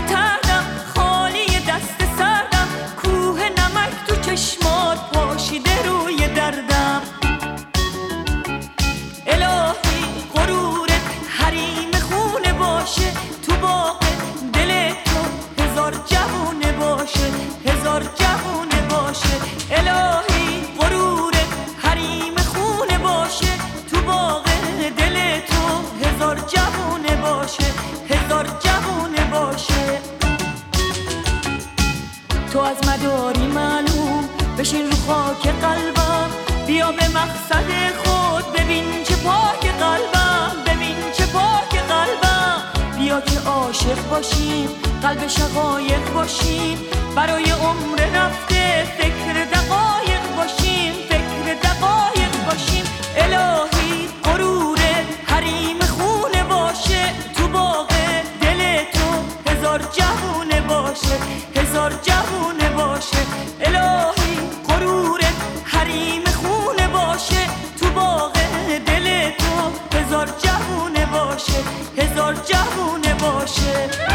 نتردم خالی دست سردم، کوه نمک تو چشمات پاشیده روی دردم. الهی غرورت حریم خونه باشه، تو باغ دل تو هزار جوونه باشه، هزار جوونه باشه. الهی غرورت حریم خونه باشه، تو باغ دل تو هزار جوونه باشه، هزار جوونه باشه. تو از مداری معلوم بشین رو خاک قلبم، بیا به مقصد خود ببین چه پاک قلبم، ببین چه پاک قلبم. بیا که عاشق باشیم، قلب شقایق باشیم، برای عمر رفته فکر دقایق باشیم، فکر دقایق باشیم. الهی غرورت حریم خونه باشه، تو باغ دل تو هزار جوونه باشه، هزار جوونه باشه. الهی غرورت حریم خونه باشه، تو باغ دل تو هزار جوونه باشه، هزار جوونه باشه.